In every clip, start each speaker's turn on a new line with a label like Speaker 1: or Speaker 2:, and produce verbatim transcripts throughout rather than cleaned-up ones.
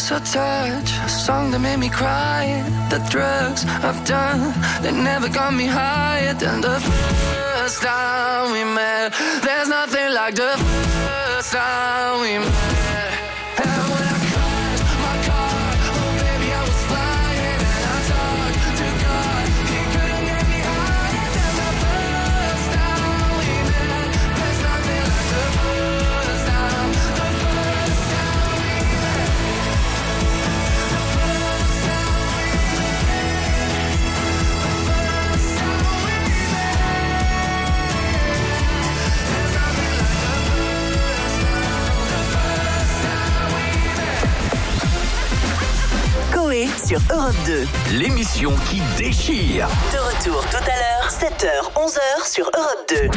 Speaker 1: lost her touch, a song that made me cry. The drugs I've done, they never got me higher than the first time we met. There's nothing like the first time we met. And when I crashed my car, oh baby I was flying. And I talked to God, he couldn't get me higher than the first time we met. There's nothing like the first time, the first time we met. The first time we met. The first time we met. There's nothing like the first time, the first time we met.
Speaker 2: Coé sur Europe deux.
Speaker 3: L'émission qui déchire.
Speaker 2: De retour tout à l'heure, sept heures, onze heures sur Europe deux.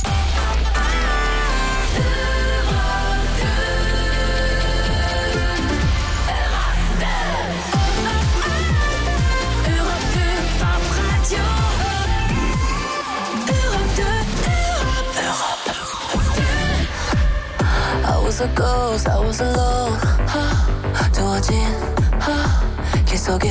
Speaker 4: I was a ghost, I was alone. 두어진 길 속에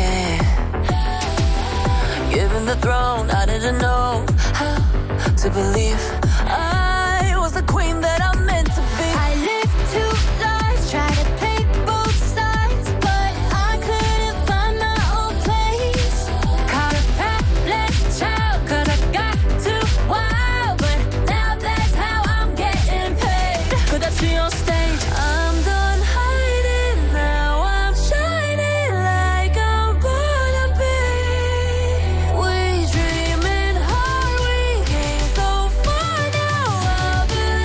Speaker 4: Given the throne, I didn't know how to believe I was the queen that I'm meant to be. I lived two lives, tried to play both sides, but I couldn't find my own place. Caught a bad child, cause I got too wild, but now that's how I'm getting paid. Could I see on stage? I'm done hiding, now I'm shining like I'm born to be. We dreaming hard, we came so far, now I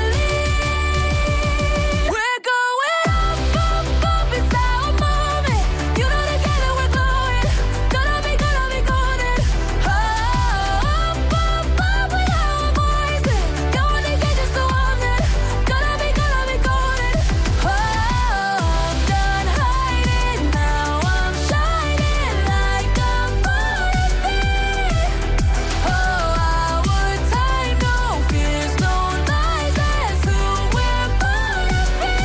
Speaker 4: believe. We're going up, up, up, it's our moment. You know together we're glowing, gonna be, gonna be golden. Oh, up, up, up with our voices, going to get just so I'm there. Gonna be, gonna be golden. Oh, I'm done hiding, now I'm shining like I'm born to be. Oh, our time, no fears, no lies, that's who we're born to be.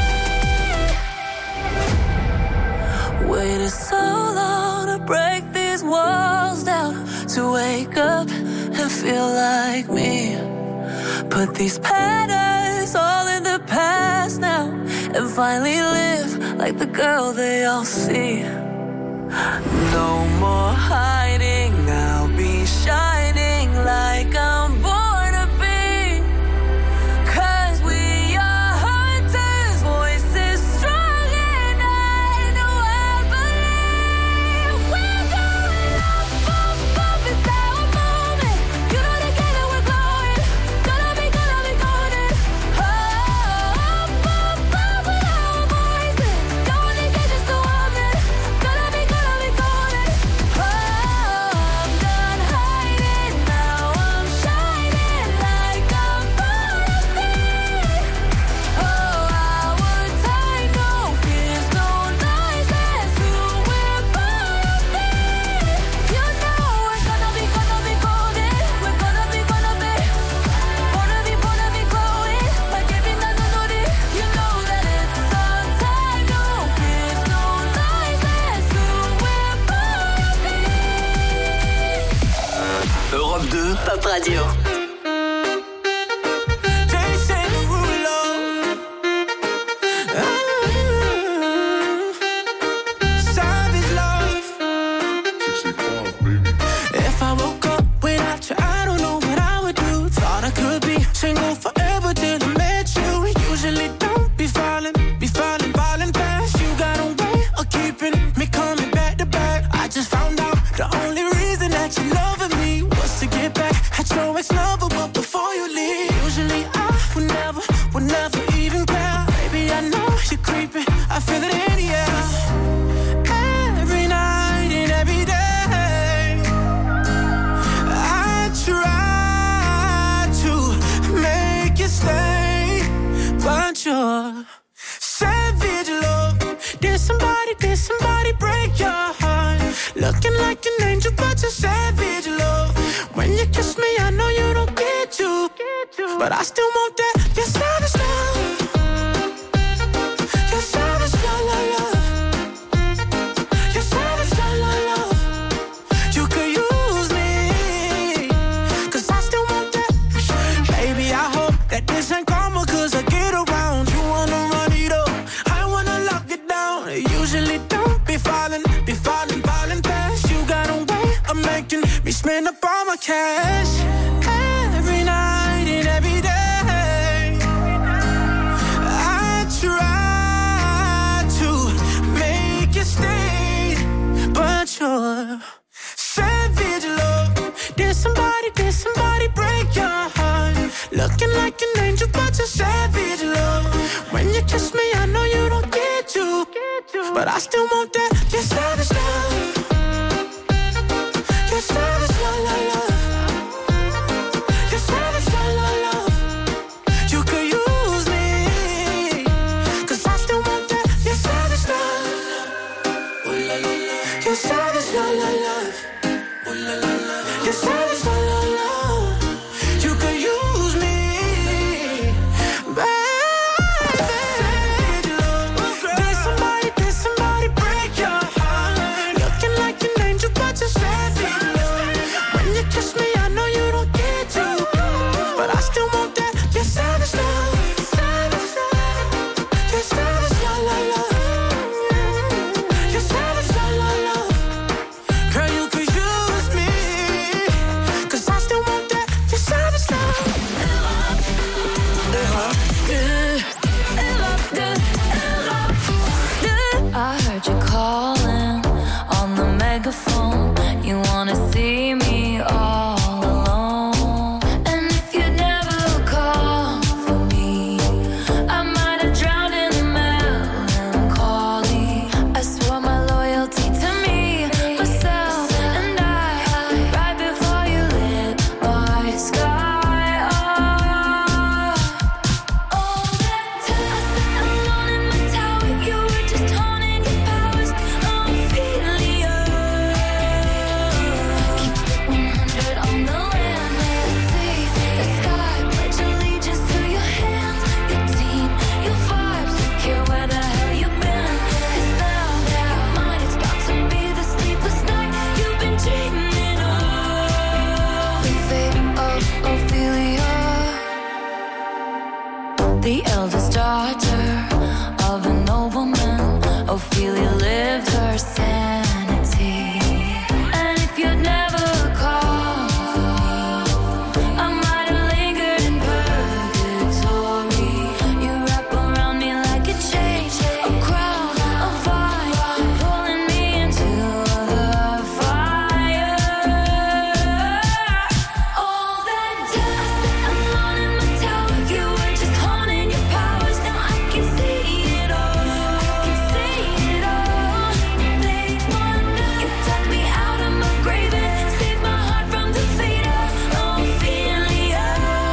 Speaker 4: Waited so long to break these walls down, to wake up and feel like me. Put these patterns all in the past now, and finally live like the girl they all see. No more hiding, I'll be shining like I'm born to be. Cause we are hunters, voices strong, and I know I believe. We're going up, up, up, it's our moment. You know together we're glowing, gonna be, gonna be golden. Oh, up, up, up with our voices, going to get just so I'm there. Gonna be, gonna be golden. Oh, I'm done hiding, now I'm shining like I'm born to be. Oh, our time, no fears, no lies, that's who we're born to be. You know we're gonna be, gonna be golden. We're gonna be, gonna be, born to be, born to be glowing like every night on Nori. You know that it's our time, no fears, no lies, that's who we're born to be.
Speaker 3: Europe deux.
Speaker 2: Pop Radio.
Speaker 5: Jason Derulo. Ah, Savage Love. If I woke up without you, I don't know what I would do. Thought I could be single forever till I met you. Usually don't be falling, be falling, falling fast. You got a way of keeping me coming back to back. I just found out the only reason that you loving me was to get back at your ex-lover, but before you leave, usually I would never, would never even care. Baby, I know you're creeping, I feel it in the air. Every night and every day, I try to make you stay, but you're savage love. Did somebody, did somebody break your heart? Looking like an angel, but you're savage love. When you kiss me, I know you don't get you, but I still want that. Your savage love, your savage love, love, love. usually don't be falling, be falling, falling fast. You got a way of making me spend up all my cash. Every night and every day I try to make you stay, but you're savage love. Did somebody, did somebody break your heart? Looking like an angel, but you're savage love. When you kiss me, I know you don't get to, but I still want that. You're savage love. You're savage love, love, love. You're savage love, love, love. You could use me, 'cause I still want that. You're savage love. You're savage love, love, love. You're savage love, love, love. You could use me, baby. Did somebody, did somebody break your heart? Looking like an angel, but you're savage love. When you kiss me, I know you don't get to, but I still want that. You're savage love. You're savage love, love, love. You're savage love, love, love. Girl, you could use me, 'cause I still want that. You're savage love.
Speaker 4: I heard you calling on the megaphone. You wanna see me all alone. And if you'd never called for me, I might have drowned in the melancholy. I swore my loyalty to me, myself, and I. Right before you lit my sky up. All that time I sat alone in my tower, you were just honing your powers. I'm feeling you. Keep it one hundred on the land, the seas, the sky. Pledge allegiance to your hands, your team, your vibes. Don't care where the hell you've been. 'Cause now your mind is about to be the sleepless night you've been dreaming of. The fate of Ophelia, the eldest daughter of a nobleman. Ophelia lived her sanity. And if you'd never called for me, I might have lingered in purgatory. You wrap around me like a chain, a crown, a vine, pulling me into the fire. All that time I sat alone in my tower, you were just honing your powers. Now I can see it all, I can see it all. They wonder you dug me out of my grave and saved my heart from the fate of Ophelia.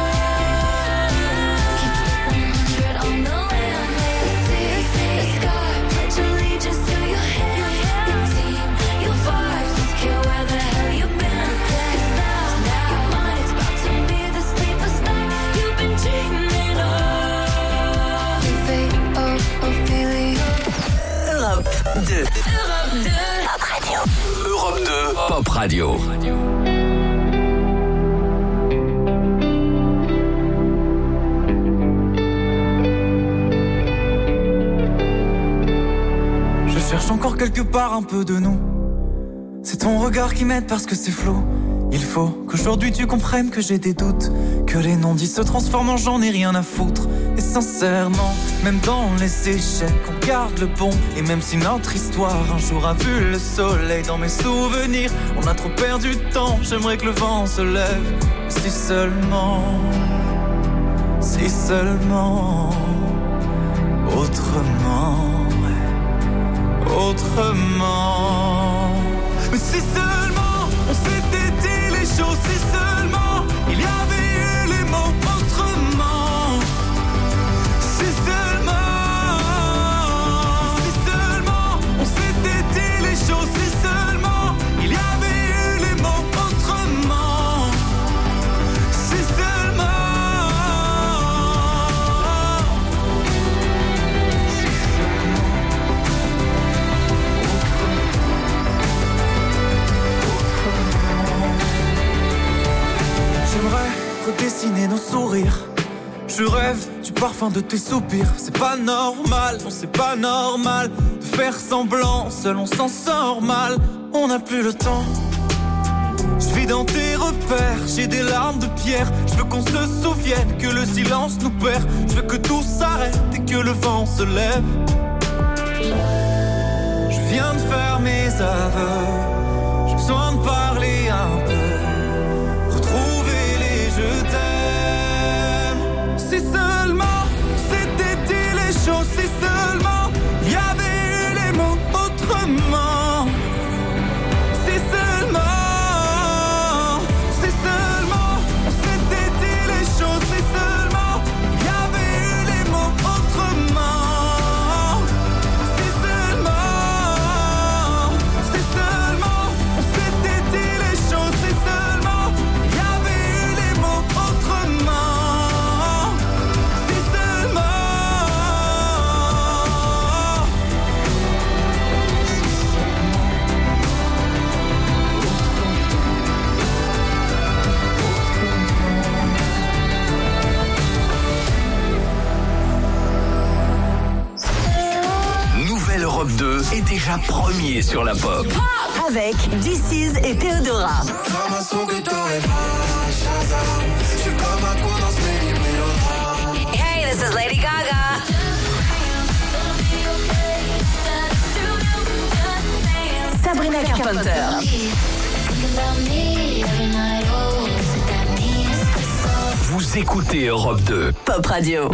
Speaker 4: Keep it one hundred on the land, the seas, the sky. Pledge allegiance to your hands, your team, your vibes. Don't care where the hell you've been. 'Cause now your mind is about to be the sleepless night you've been dreaming of. The fate of Ophelia.
Speaker 2: Europe deux.
Speaker 4: Europe deux.
Speaker 2: Pop Radio.
Speaker 3: Europe deux Pop Radio.
Speaker 6: Je cherche encore quelque part un peu de nous. C'est ton regard qui m'aide parce que c'est flou. Il faut qu'aujourd'hui tu comprennes que j'ai des doutes, que les non-dits se transforment en j'en ai rien à foutre. Et sincèrement, même dans les échecs, on garde le bon. Et même si notre histoire un jour a vu le soleil, dans mes souvenirs, on a trop perdu de temps. J'aimerais que le vent se lève, si seulement, si seulement, autrement, autrement. Mais si seulement on s'était dit les choses, si seulement il y avait eu les mots autrement. Si seulement, si seulement on s'était dit les choses, si seulement il y avait eu les mots autrement. Si seulement, si seulement, autrement. J'aimerais redessiner nos sourires. Je tu rêves du parfum de tes soupirs. C'est pas normal, non c'est pas normal de faire semblant, seul on s'en sort mal. On n'a plus le temps. Je vis dans tes repères, j'ai des larmes de pierre. Je veux qu'on se souvienne que le silence nous perd. Je veux que tout s'arrête et que le vent se lève. Je viens de faire mes aveux, j'ai besoin de parler un peu, retrouver les je t'aime. Si seulement c'était dit les choses, si seulement il y avait eu les mots autrement. Si seulement
Speaker 3: Europe deux est déjà premier sur la pop.
Speaker 2: Avec This Is et Théodora.
Speaker 4: Hey, this is Lady Gaga.
Speaker 2: Sabrina Carpenter.
Speaker 3: Vous écoutez Europe deux.
Speaker 2: Pop Radio.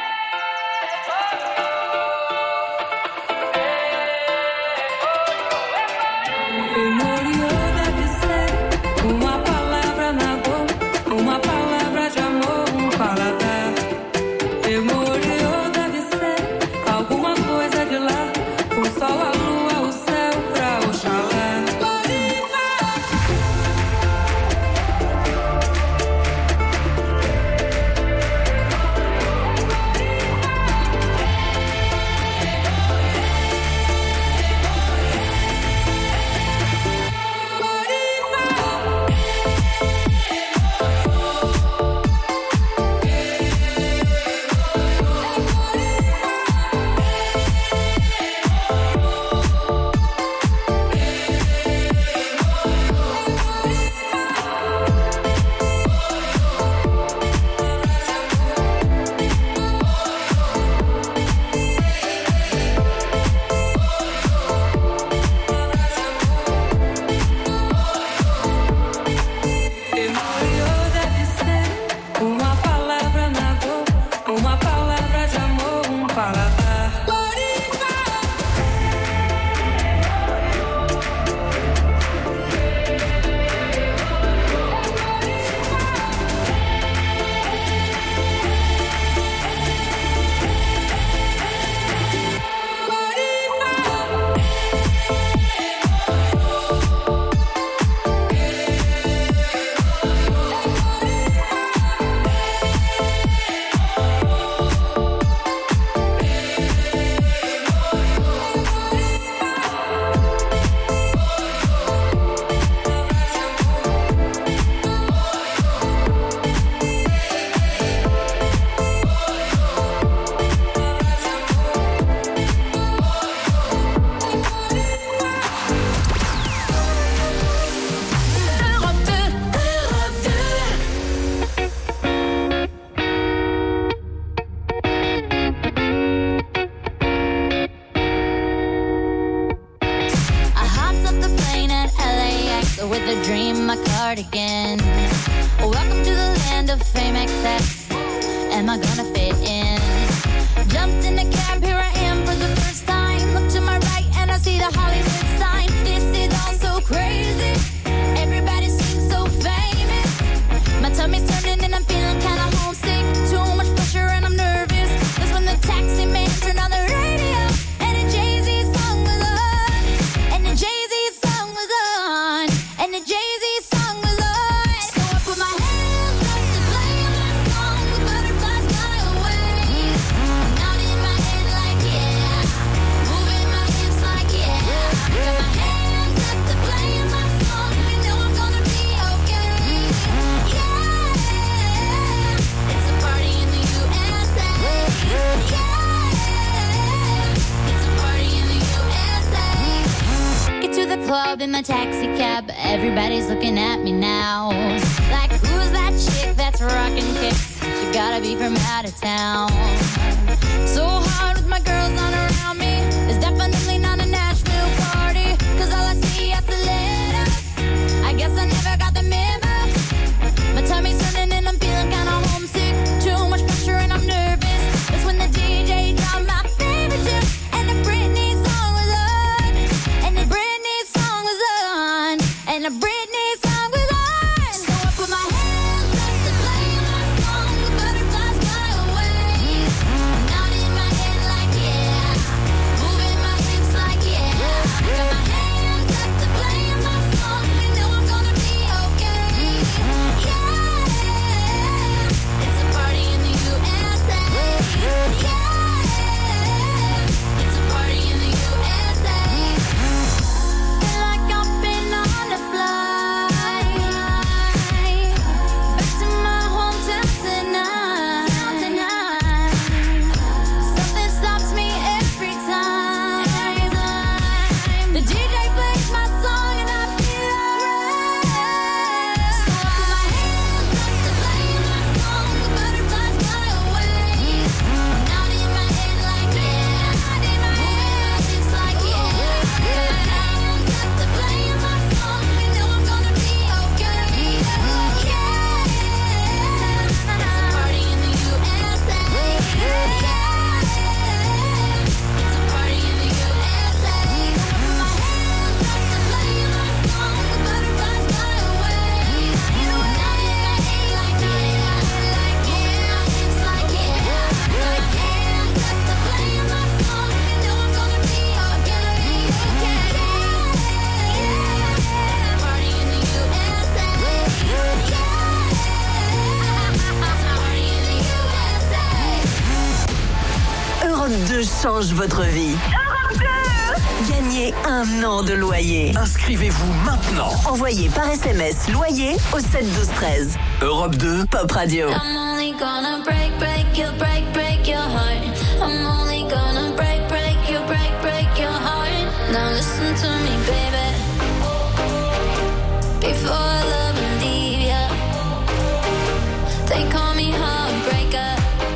Speaker 7: cardigan. Welcome to the land of fame excess. Am I gonna fit in? Jumped in the cab, here I am for the first time. Look to my right and I see the Hollywood sign. This is all so crazy. Everybody seems so famous. My tummy's turning and I'm feeling kinda homesick. Too much pressure and I'm nervous. That's when the taxi man turned on the radio and a Jay-Z song was on. And the Jay-Z song was on. And the Jay-Z song was on. So I put my hands up to play my song. The butterflies fly away. Not in my head like club in my taxi cab, everybody's looking at me now. Like, who's that chick that's rocking kicks? She gotta be from out of town. So hard with my girls not around me. It's definitely not a Nashville party, cause all I see is the letters. I guess I never got the memo. My tummy's turning and I'm feeling kinda homesick. Too much pressure and I'm nervous. That's when the D J dropped my favorite tune, and the Britney song was on. And the Britney song was on. And the Britney song was on. So I put my hands up to play my song. The butterflies fly away. Nodding my head like yeah, moving my hips like yeah. Got my hands up to play my song. I know I'm gonna be okay. Yeah, it's a party in the U S A. Yeah, it's a party in the U S A. Feel like I've been on a flight back to my hometown tonight. Something stops me every time. The D J plays my song and I feel alright. So I put my hands up to play my song. The butterflies fly away. Nodding my head like yeah, moving my hips like yeah. Got my hands up to play my song. I know I'm gonna be okay. Yeah, it's a party in the U S A. Yeah, it's a party in the U S A. I put my hands up to play my song. The butterflies fly away. Nodding my head like yeah, moving my hips like yeah. Got my hands up to play my song. I know I'm gonna be okay. Yeah, it's a party in the U S A. Yeah, it's a party in the U S A.
Speaker 2: Europe deux change votre vie. Europe deux. Gagnez un an de loyer.
Speaker 3: Inscrivez-vous maintenant.
Speaker 2: Envoyez par S M S loyer au sept douze treize.
Speaker 3: Europe deux,
Speaker 2: Pop Radio.
Speaker 4: I'm only gonna break, break your, break, break your heart. I'm only gonna break, break your, break, break your heart. Now listen to me, baby. Before I love and leave ya, they call me heartbreaker.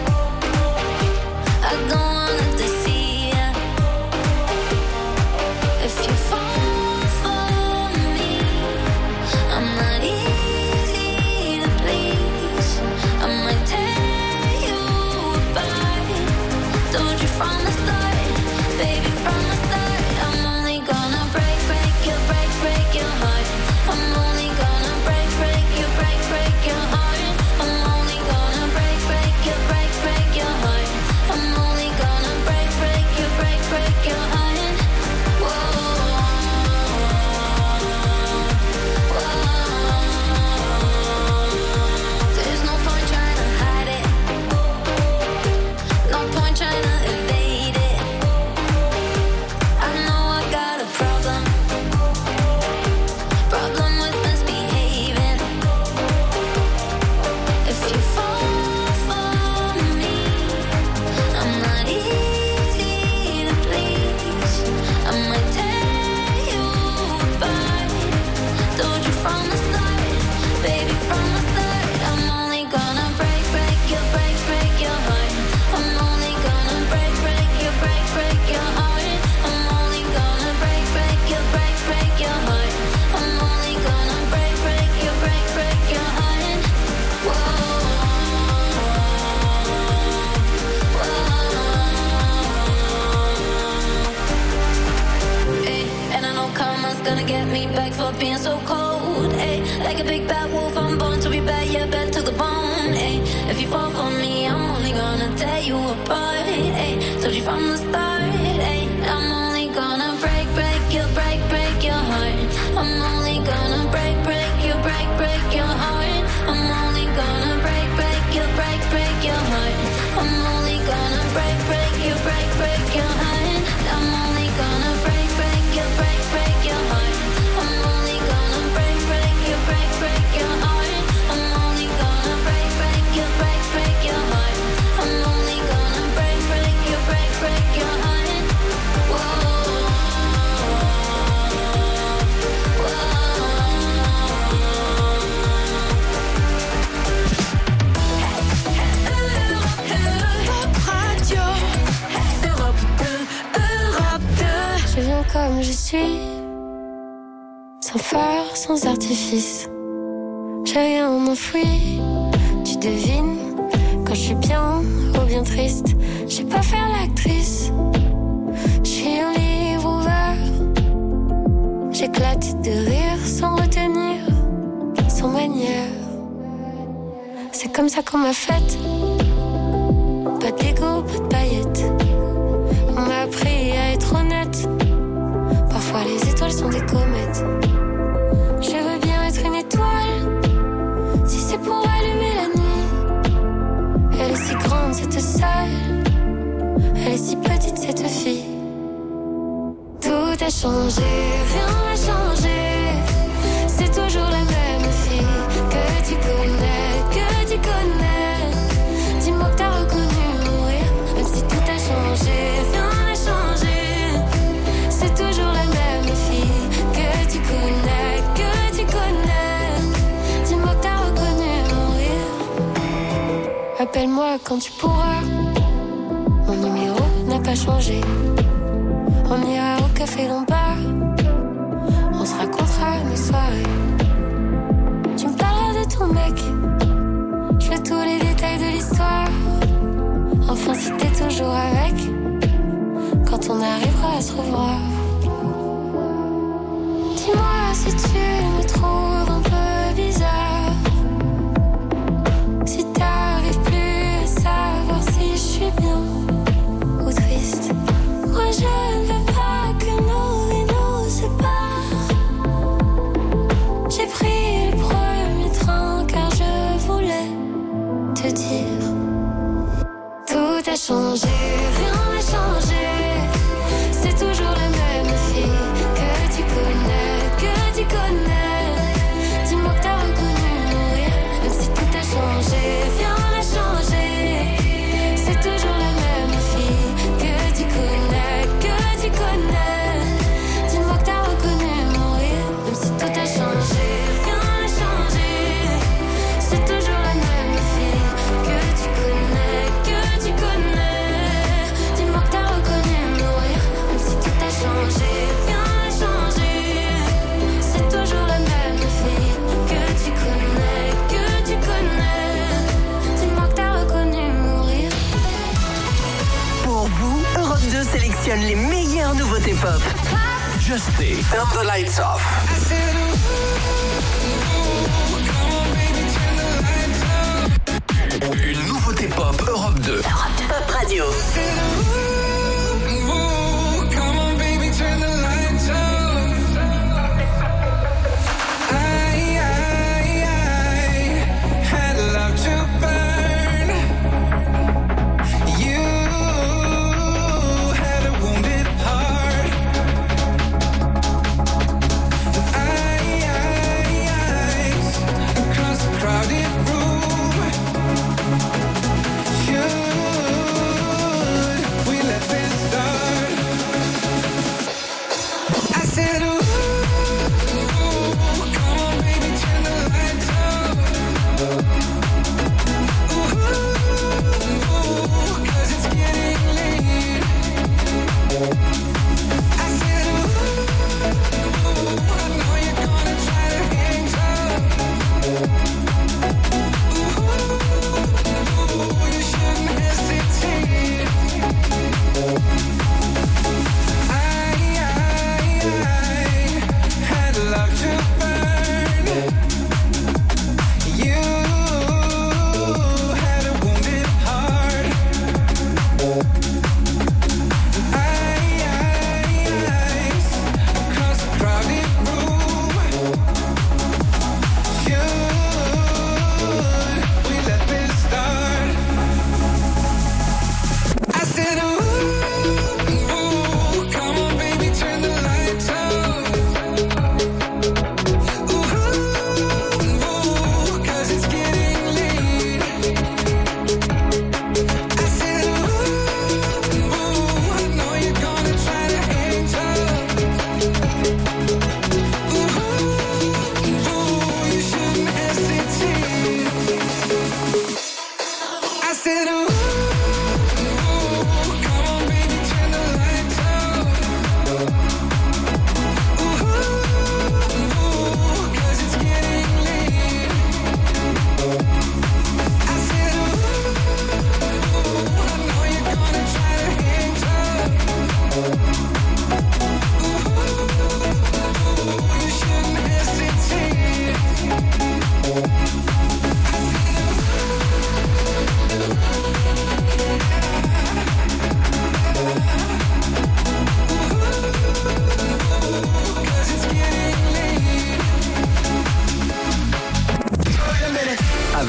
Speaker 4: I don't wanna deceive ya. If you fall for me, I'm not easy to please. I might tear you apart. Told you from the start, baby, from the start. I'm only gonna break, break your, break, break your heart. I'm only gonna break, break your, break, break your heart. I'm only gonna break, break your, break, break your heart. I'm only gonna break, break your, break, break your heart. Whoa, whoa. There's no point trying to hide it. No point trying to evade it. I know I got a problem. Problem with misbehaving. If you fall for me, I'm not easy to please. I might tear you apart. Told you from the start, baby, from the start. I'm only gonna break, break your, break, break your heart. I'm only gonna break, break your, break, break your heart. I'm only gonna break, break your, break, break your heart. I'm only gonna break, break your, break, break your heart. Whoa, whoa. Ay, and I know karma's gonna get me back for being so cold. Ay, like a big bad wolf, I'm born to be bad, yeah, bad to the bone. Ay, if you fall for me, I'm only gonna tear you apart. Ay, told you from the start. Ay, I'm only gonna break, break your, break, break your heart. I'm only gonna break, break your, break, break your heart. I'm only gonna break, break your, break, break your heart. I'm only gonna break, break your, break, break your heart. I'm only gonna break, break your, break, break your heart. I'm only gonna break, break your, break, break your heart. I'm only gonna break, break your, break, break your heart. I'm only gonna break, break your, break, break your heart.
Speaker 8: comme je suis, sans phare, sans artifice. J'ai rien enfoui, tu devines quand je suis bien ou bien triste. Je sais pas faire l'actrice, je suis un livre ouvert. J'éclate de rire sans retenir, sans manière. C'est comme ça qu'on m'a faite. Pas d'ego, pas de paillettes. On m'a appris à être honnête. Parfois les étoiles sont des comètes. Je veux bien être une étoile, si c'est pour allumer la nuit. Elle est si grande cette salle, elle est si petite cette fille. Tout a changé, rien n'a changé. C'est toujours la même fille que tu connais, que tu connais. Dis-moi que t'as reconnu mourir, même si tout a changé, rien n'a changé. C'est toujours la même fille que tu connais, que tu connais. Dis-moi que t'as reconnu mourir. Appelle-moi quand tu pourras, mon numéro n'a pas changé. On ira au café Lombard, on se racontera nos soirées. Tu me parleras de ton mec, je veux tous les détails de l'histoire. Enfin si t'es toujours avec, quand on arrivera à se revoir. Dis-moi si tu me trouves un peu bizarre, si t'arrives plus à savoir si je suis bien ou triste. Moi je ne veux pas que nos vies nous séparent. J'ai pris le premier train car je voulais te dire. Tout a changé, rien n'a changé. C'est toujours la même fille que tu connais, que tu connais. Dis-moi que t'as reconnu mourir, même si tout a changé, rien n'a changé. C'est toujours la même fille que tu connais, que tu connais. Dis-moi que t'as reconnu mourir, même si tout a changé, rien n'a changé. C'est toujours la même fille que tu connais, que tu connais. Dis-moi que t'as reconnu mourir, même si tout a changé, rien n'a changé. C'est toujours la même fille que tu connais, que tu connais. Dis-moi que t'as reconnu mourir.
Speaker 2: Pour vous, Europe deux sélectionne les meilleures nouveautés pop.
Speaker 3: Just Stay, Turn the Lights Off. Une nouveauté pop Europe deux.
Speaker 2: Europe deux Pop Radio.
Speaker 5: I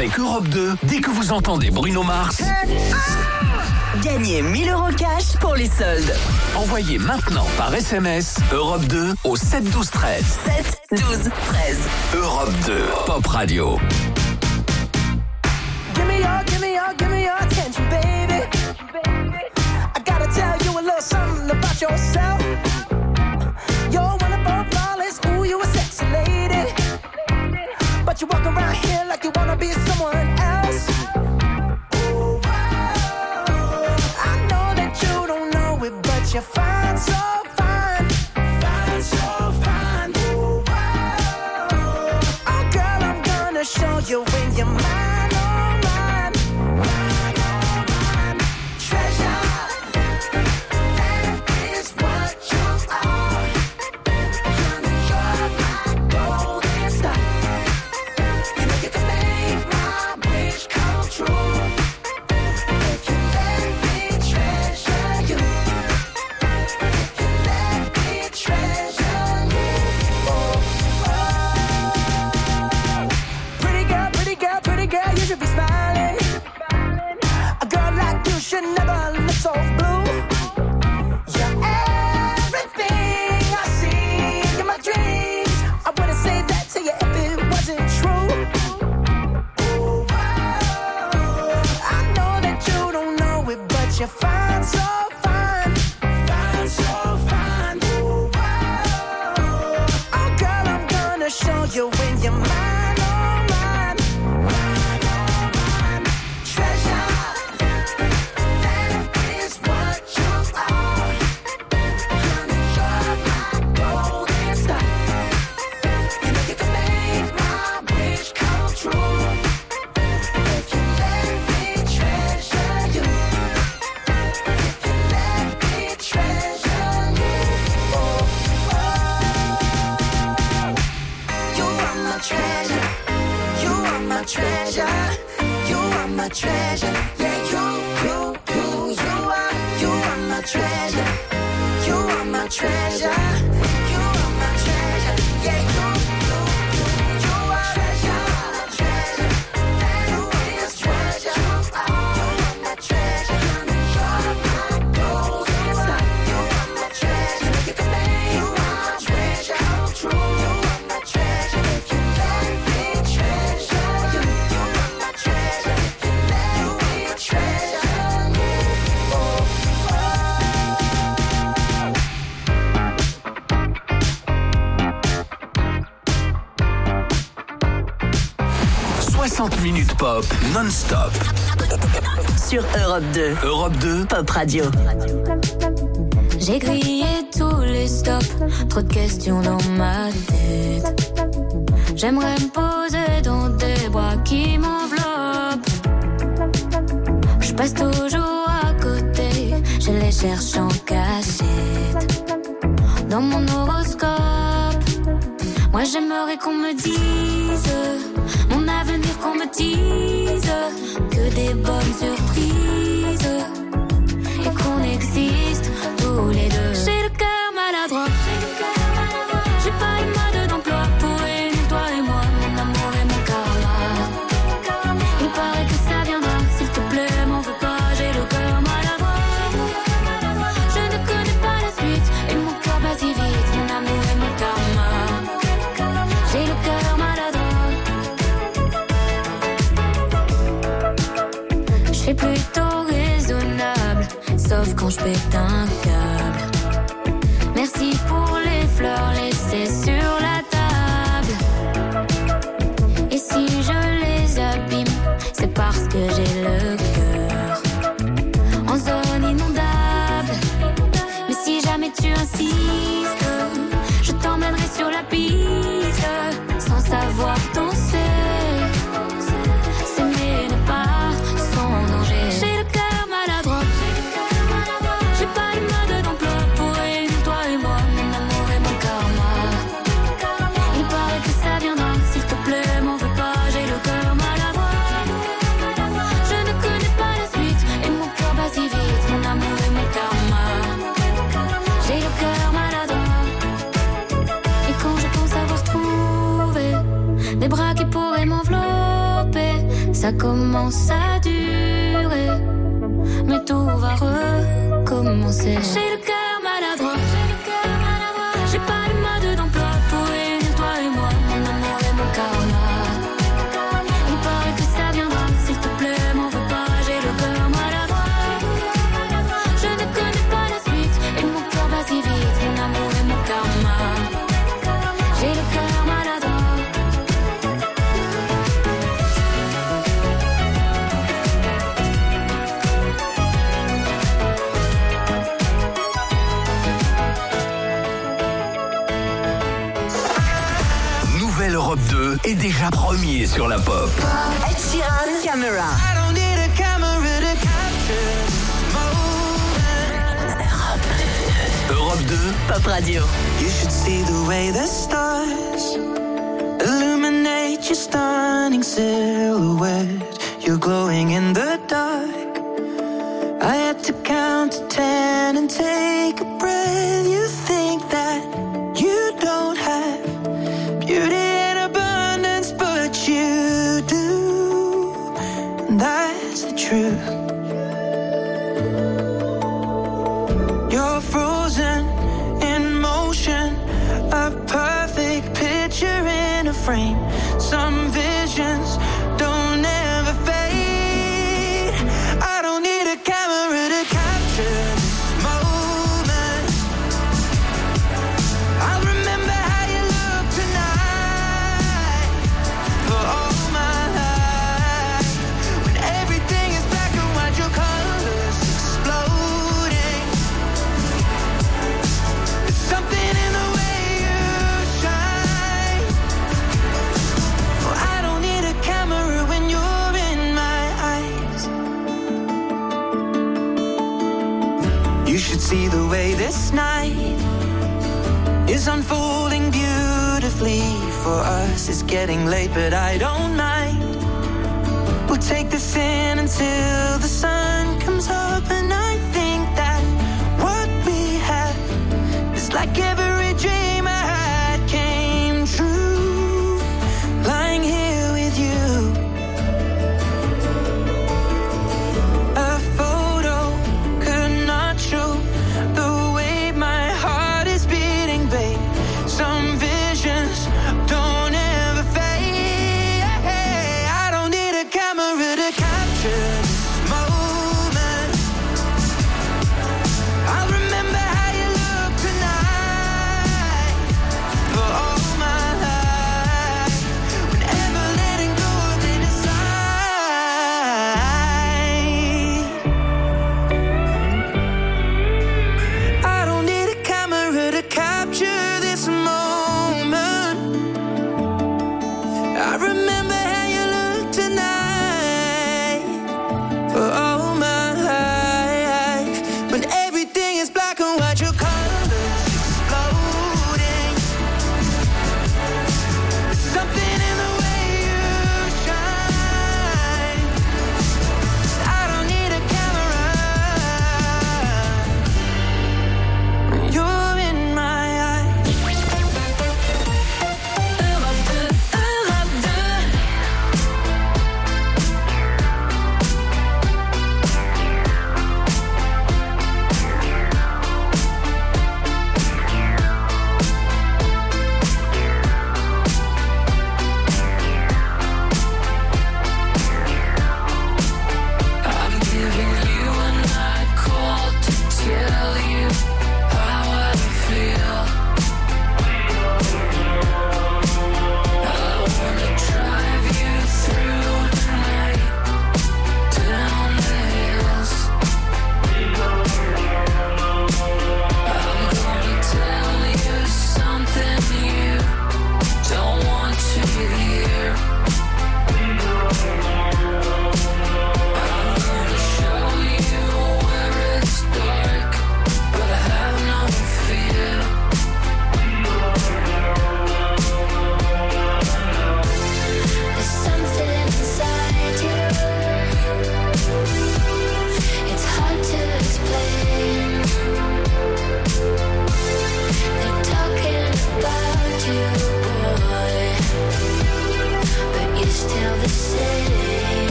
Speaker 3: avec Europe deux dès que vous entendez Bruno Mars.
Speaker 2: Gagnez mille euros cash pour les soldes.
Speaker 3: Envoyez maintenant par S M S Europe deux au sept douze treize.
Speaker 2: sept douze treize.
Speaker 3: Europe deux, Pop Radio.
Speaker 5: Give me your, give me your, give me your attention, baby. I gotta tell you a little something about yourself. You're wonderful, flawless, ooh, you a sexy lady. But you walk around here like you wanna be someone else. Ooh, wow. I know that you don't know it, but you're fine, so fine. Fine, so fine. Ooh, wow. Oh, girl, I'm gonna show you when you're mine. You're fine, so fine. Fine, so fine. Ooh, wow. Oh, girl, I'm gonna show you when you're mine, oh, mine. Mine, oh, mine. Treasure, that is what you are. Honey, you're my golden star. You know you can make my wish come true. If you let me treasure you. Treasure, you are my treasure. Yeah, you, you, you, you are, you are my treasure. You are my treasure. You are my treasure. Yeah, you, you, you, you are treasure, treasure. You is treasure. You are my treasure. You're my golden star. You are my treasure. You can make my treasure come true. You are my treasure. If you let me treasure.
Speaker 3: soixante minutes pop non-stop.
Speaker 2: Sur Europe deux.
Speaker 3: Europe deux,
Speaker 2: Pop Radio.
Speaker 4: J'ai grillé tous les stops, trop de questions dans ma tête. J'aimerais me poser dans des bras qui m'enveloppent. Je passe toujours à côté, je les cherche en cachette. Dans mon horoscope, moi j'aimerais qu'on me dise mon avenir, qu'on me dise que des bonnes surprises et qu'on existe tous les deux. J'ai le cœur maladroit, j'ai pas une mode d'emploi pour réunir toi et moi, mon amour et mon karma. Il paraît que ça viendra, s'il te plaît, m'en veux pas, j'ai le cœur maladroit. Je ne connais pas la suite et mon cœur bat si vite, mon amour et mon karma. J'ai le cœur maladroit. Je suis plutôt raisonnable, sauf quand je pète un câble. Merci pour les fleurs laissées sur la table. Et si je les abîme, c'est parce que j'ai le cœur en zone inondable. Mais si jamais tu insistes, je t'emmènerai sur la piste, sans savoir danser. S'aimer n'est pas sans danger. J'ai le cœur maladroit, j'ai pas le
Speaker 8: ça commence à durer, mais tout va recommencer. J'ai le cœur maladroit, j'ai pas le mode d'emploi pour réunir toi et moi, mon amour et mon karma. Il paraît que ça viendra, s'il te plaît, m'en veux pas, j'ai le cœur maladroit. Je ne connais pas la suite, et mon cœur bat si vite, mon amour et mon karma. J'ai le cœur maladroit.
Speaker 3: Nouvelle Europe deux est déjà premier sur la pop.
Speaker 2: Ed Sheeran, Camera.
Speaker 5: I don't need a camera to capture this moment.
Speaker 3: Europe deux,
Speaker 2: Pop Radio.
Speaker 5: You should see the way the stars illuminate your stunning silhouette. You're glowing in the dark. I had to count to ten and take a breath. You think that you don't have beauty in abundance, but you do. And that's the truth. You're frozen in motion, a perfect picture in a frame. Some visions don't ever fade. I don't need a camera to capture this moment. I'll remember how you look tonight for all my life. When everything is black and white, your colors exploding. There's something in the way you shine. Oh, I don't need a camera when you're in my eyes. You should see the way this night is unfolding beautifully for us. It's getting late, but I don't mind. We'll take this in until the sun comes up, and I think that what we have is like every dream I had came true. Lying here with you, a photo could not show the way my heart is beating, babe. Some visions don't ever fade. I don't need a camera to capture this moment. I'll remember how you look tonight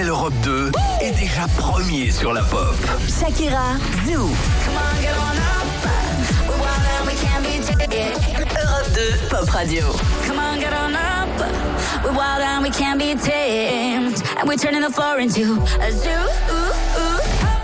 Speaker 3: l'appel Europe deux est déjà premier sur la pop.
Speaker 2: Shakira, Zoo.
Speaker 4: Come on, get on up. We're wild and we can't be tamed.
Speaker 2: Europe deux, Pop Radio.
Speaker 4: Come on, get on up. We're wild and we can't be tamed. And we're turning the floor into a zoo. Ooh, ooh.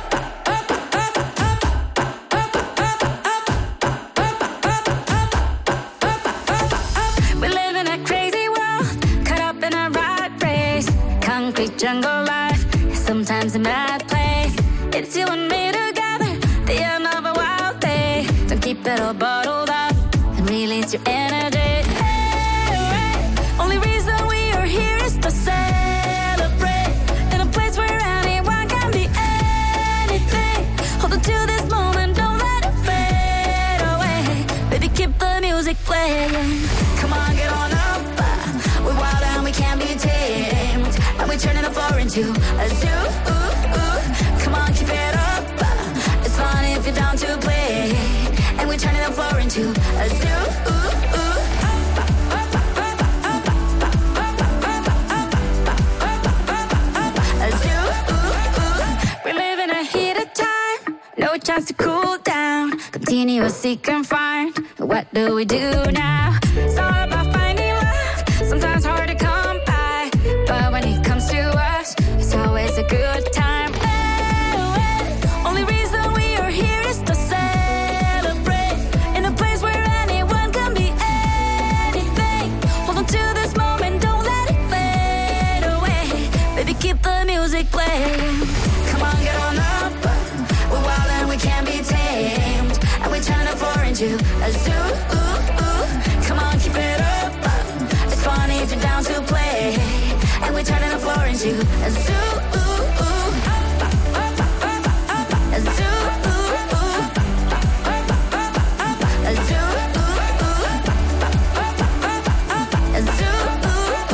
Speaker 4: Jungle life, sometimes a mad place. It's you and me together, the end of a wild day. Don't keep it all bottled up and release your energy. Hey, hey. Only reason we are here is to celebrate in a place where anyone can be anything. Hold on to this moment, don't let it fade away. Baby, keep the music playing. Come on, get on up. We're wild and we can't be tamed. And we're turning the floor into a zoo. Ooh, ooh. Come on, keep it up. It's fun if you're down to play. And we're turning the floor into a zoo. Ooh, ooh. A zoo. Ooh, ooh. We're living a heated time. No chance to cool down. Continue seek and find. What do we do now? It's all about finding love. Sometimes hard to come by. But when it comes to us, it's always a good time. Hey, hey. Only reason we are here is to celebrate in a place where anyone can be anything. Hold on to this moment, don't let it fade away. Baby, keep the music playing. Come on, get on up. We're wild and we can't be tamed. And we turn the floor into a zoo. Ooh, ooh. Come on, keep it up. It's funny if you're down to play. And we're turning the floor into a zoo. Ooh, ooh. A zoo. Ooh, ooh. A zoo. Ooh, ooh. A zoo. Ooh,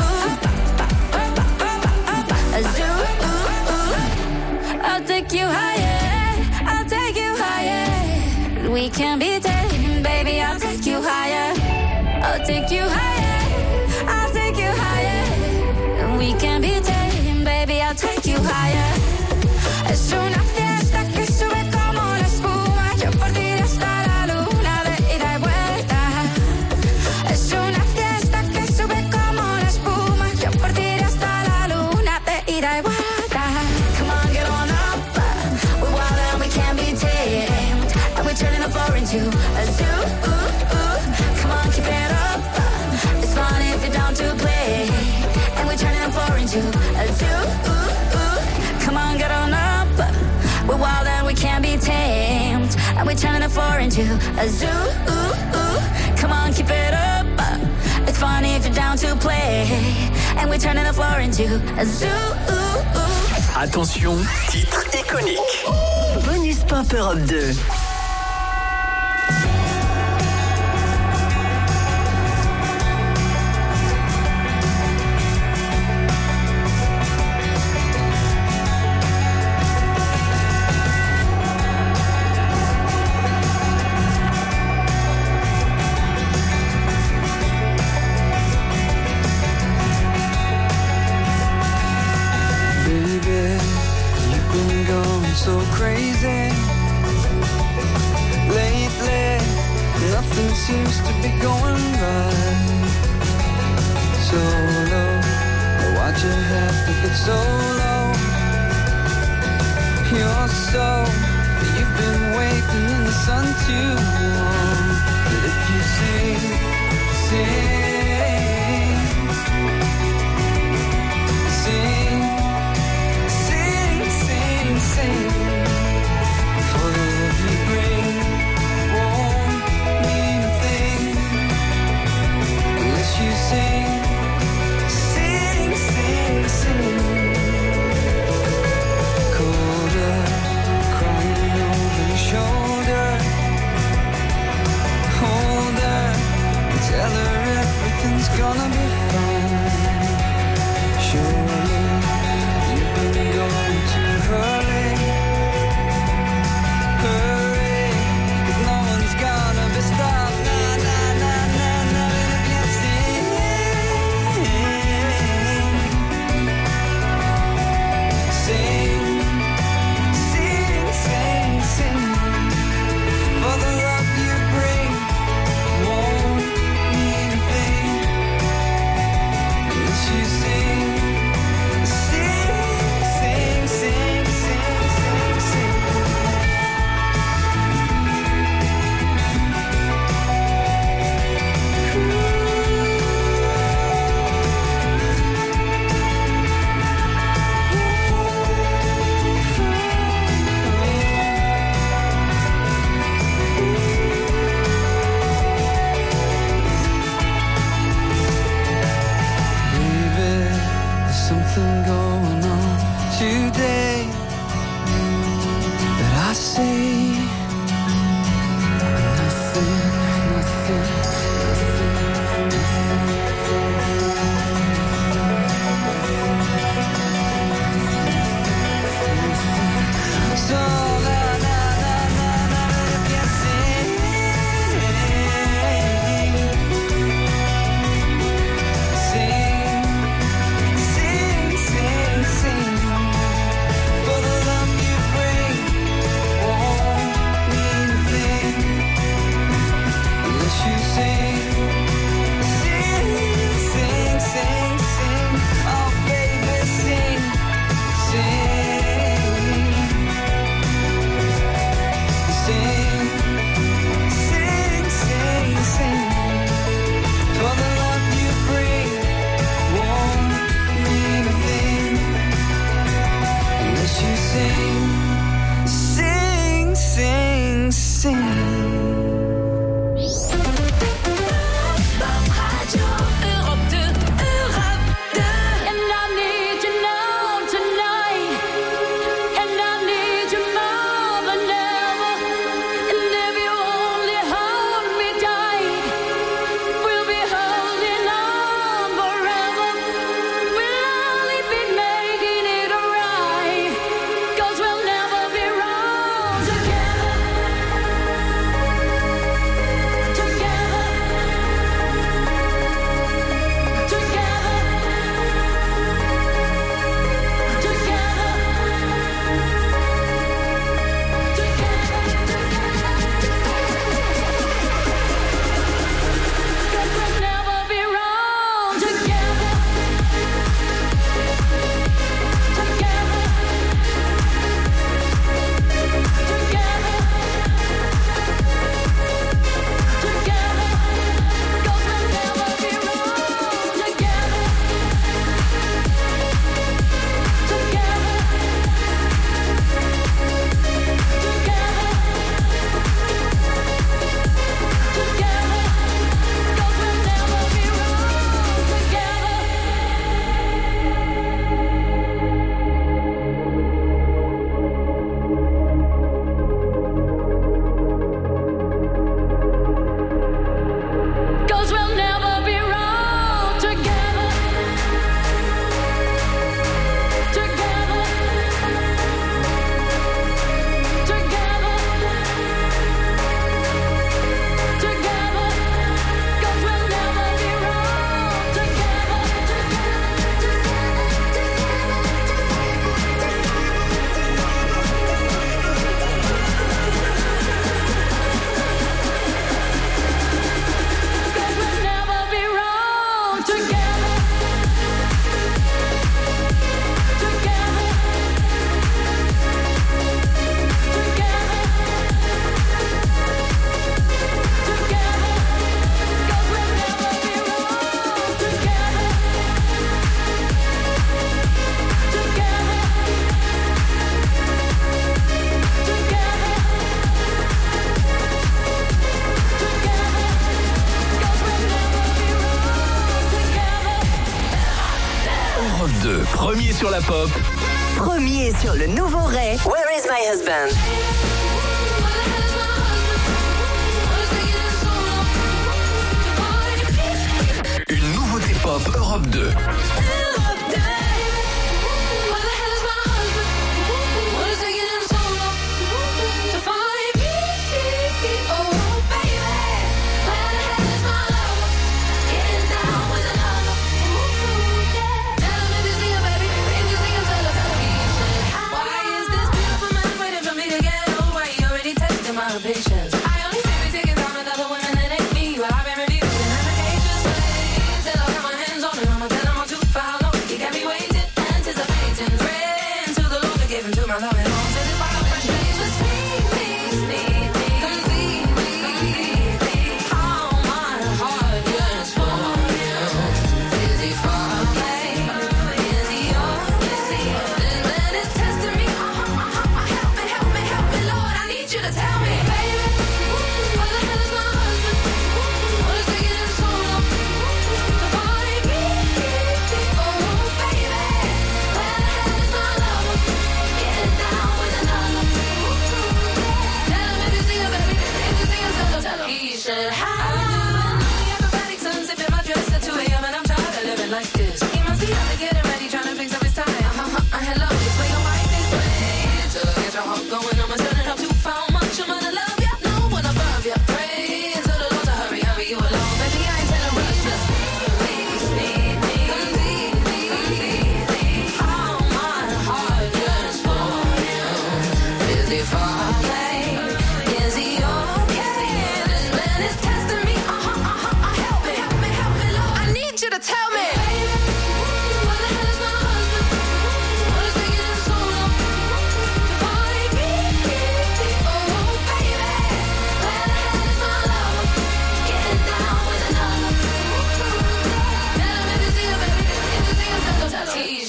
Speaker 4: ooh. A zoo. Ooh, ooh. I'll take you higher. I'll take you higher. We can be tamed, baby. I'll take you higher. I'll take you higher. I'll take you higher. We can be tamed, baby. I'll take you higher. Es una fiesta que sube como la espuma. Yo por ti hasta la luna de ida y vuelta. Es una fiesta que sube como la espuma. Yo por ti hasta la luna de ida y vuelta. Come on, get on up. We're wild and we can't be tamed. And we're turning the floor into a zoo. Ooh, ooh. Come on, keep it up. It's fun if you're down to play. And we're turning the floor into a zoo. Ooh, ooh. Come on, get on up. We're wild and we can't be tamed. And we're turning the floor into a zoo. Ooh, ooh. Come on, keep it up. It's fun if you're down to play. And we're turning the floor into a zoo. Ooh, ooh.
Speaker 3: Attention, titre iconique.
Speaker 2: Bonus Pop Europe deux.
Speaker 9: So crazy lately, nothing seems to be going right. So low, why'd you have to get so low? You're so, you've been waiting in the sun too long. But if you sing, sing, sing, sing, sing, sing. Tell her everything. nothing going on today. But I say nothing, nothing, nothing, nothing. So la la la la la, you can sing, sing, sing, sing, sing. For the love you bring won't mean a thing unless you sing, sing, sing, sing, sing. Oh baby, sing, sing, sing, sing, sing, sing. For the love you bring won't mean a thing unless you sing, sing, sing, sing.
Speaker 4: Europe deux, Europe deux. And I need you now tonight. And I need you more than ever. And if you only hold me tight, we'll be holding on forever. We'll only be making it right. 'Cause we'll never be wrong together. Together. Cause we'll never be wrong together. Together. Together. Together. Cause we'll never be wrong together. Cause we'll never be wrong together. Together. Together. Together. Cause we'll never be wrong together. Together.
Speaker 3: Europe deux, premier sur la pop.
Speaker 2: Premier sur le nouveau Ray. Where is my husband?
Speaker 3: Une nouveauté pop Europe deux.
Speaker 4: Patience. I only see me taking down another woman that ain't me. Well, I've been reviewing applications. Till I got my hands on it, I'ma tell them I'm too foul.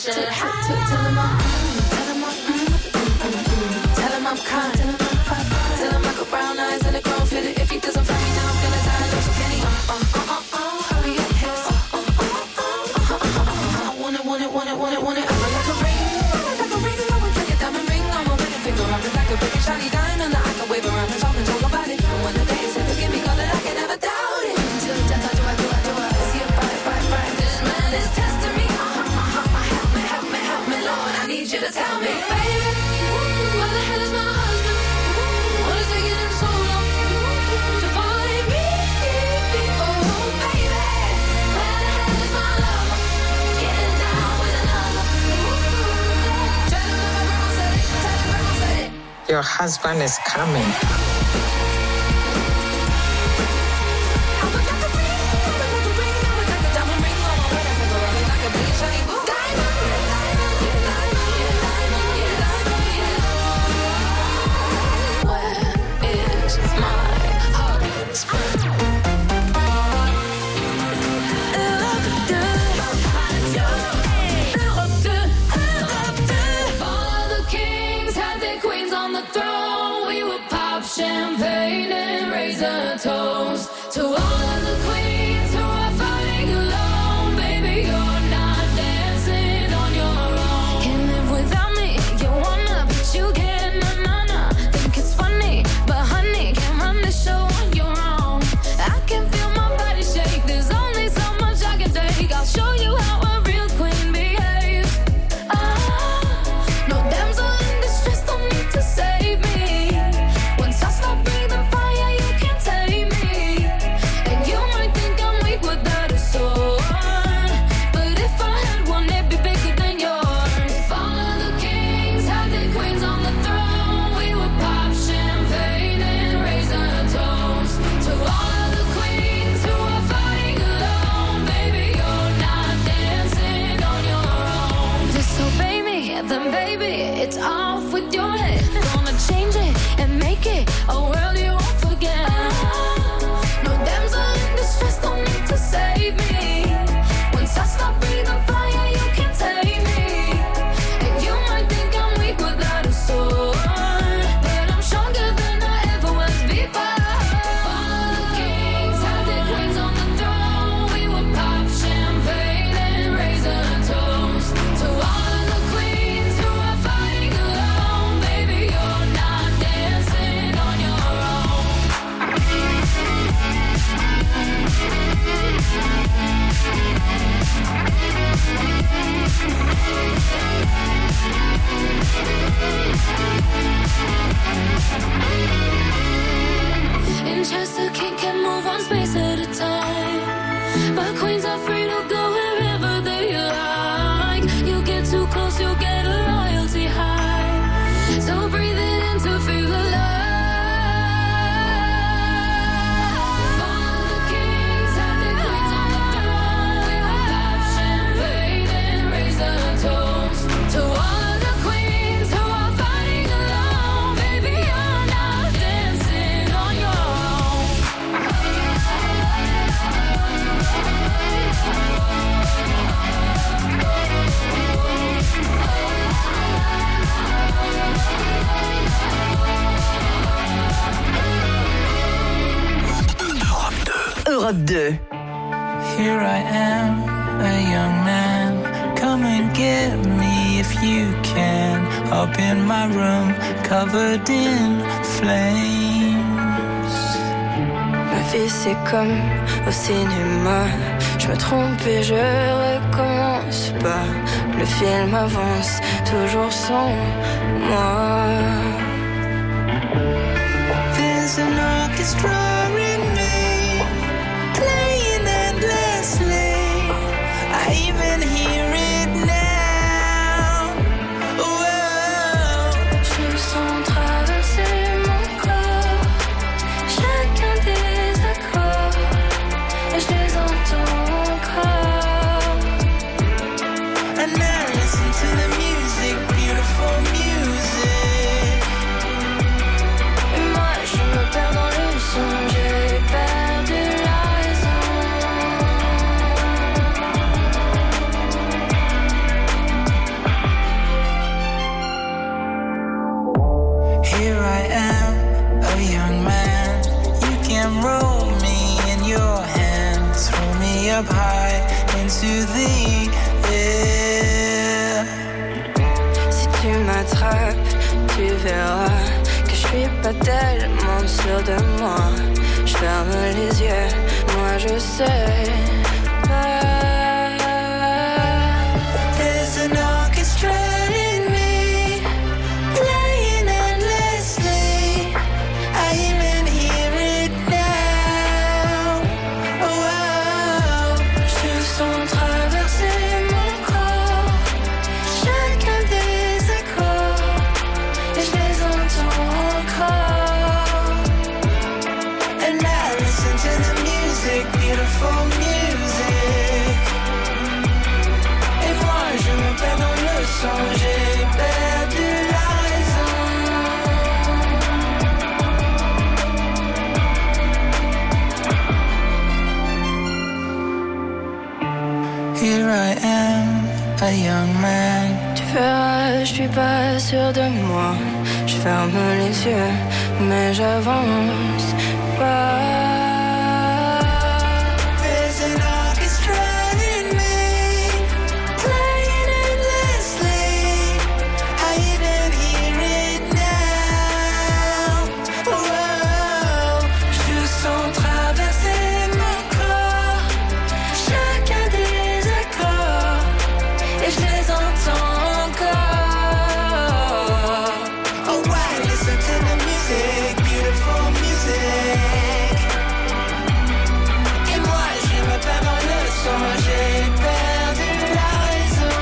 Speaker 4: should have. Tell him I'm, tell him I'm, tell him I'm kind. Tell him I got brown eyes and a grown fit. If he doesn't find me, then I'm gonna die. Don't you get it? Uh, uh, uh, uh, uh, hurry up, his. Uh, uh, uh, uh, uh, uh, uh, I want it, want it, want it, want it, want it. I look like a ring, like a ring. I would like a diamond ring on my wedding finger. I'm like a big shiny diamond that I can wave around and talk and talk about it. And when the day is here, forgive me, call it, I can never doubt it. Till death, I do, I do, I do, I see it, bye, bye, bye. This man is testing me. Help me, help me, help me, Lord. I need you to tell me, baby, where the hell is my husband? What is taking him so long to find me? Oh, baby, where the hell is my lover? Getting down with another. Tell him that my grandma said it. Tell him grandma said it.
Speaker 10: Your husband is coming.
Speaker 4: Champagne and raise a toast to all of the queens who are fighting alone. Baby, you're not dancing on your own. Can't live without me, you wanna, but you can't. Na na na, think it's funny, but honey, can't run the show on your own. I can feel my body shake. There's only so much I can take. I'll show you how a real queen behaves. Ah, no damsel in distress, don't need to save me. I stop breathing fire, you can't tame me. And you might think I'm weak without a sword, but if I had one, it'd be bigger than yours. Follow the kings, had the queens on the throne. We would pop champagne and raise a toast to all of the queens who are fighting alone. Baby, you're not dancing on your own. Disobey me, then baby, it's off with your head. Gonna change it and make it a world you won't forget. No damsel in distress, don't need to save me. Once I stop breathing fire, you can't take me. And you might think I'm weak without a sword, but I'm stronger than I ever was before. Follow the kings, had the queens on the throne. We would pop champagne and raise a toast to all of the queens who are fighting alone. Baby, you're not dancing on your own. In Chester, king can move one space at a time, but queens are free to go wherever they like. You get too close, you'll get a royalty high. So breathe it in to feel alive. Follow the kings, have the queens on the throne. We will pop champagne and raise a toast to all of the queens who are fighting alone. Baby, you're not dancing on your own.
Speaker 2: Europe deux.
Speaker 6: Here I am, a young man. Come and get me if you can. Up in my room, covered in flames.
Speaker 8: Ma vie c'est comme au cinéma. Je me trompe et je recommence pas. Le film avance toujours sans moi.
Speaker 5: There's an orchestra in me, playing endlessly. I even hear it now. Whoa.
Speaker 8: Je sens traverser mon corps chacun des accords et je les entends encore.
Speaker 5: And now listen to the music, beautiful music.
Speaker 8: Et moi je me perds dans le son, j'ai perdu la raison.
Speaker 5: to the air.
Speaker 4: Si tu m'attrapes, tu verras que je suis pas tellement sûre de moi. Je ferme les yeux, moi je sais pas.
Speaker 5: There's an orchestra in me, playing endlessly. I even hear it now. Oh, oh.
Speaker 4: Je sens traverser mon corps chacun des accords et je les entends encore.
Speaker 5: And I listen to the music, beautiful music. Et moi je me perds dans le son, j'ai perdu la raison. Here I am, a young man.
Speaker 4: Tu verras, je suis pas sûre de moi. Je ferme les yeux, mais j'avance pas.
Speaker 5: There's an orchestra in me, playing endlessly. I even hear it now. Oh,
Speaker 4: Je sens traverser mon corps chacun des accords et je les entends encore.
Speaker 5: oh, I listen to the music, beautiful music. Et moi je me perds dans le son, j'ai perdu la raison.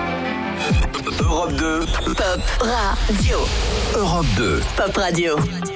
Speaker 3: Europe deux.
Speaker 2: Pop Radio.
Speaker 3: Europe deux.
Speaker 2: Pop Radio.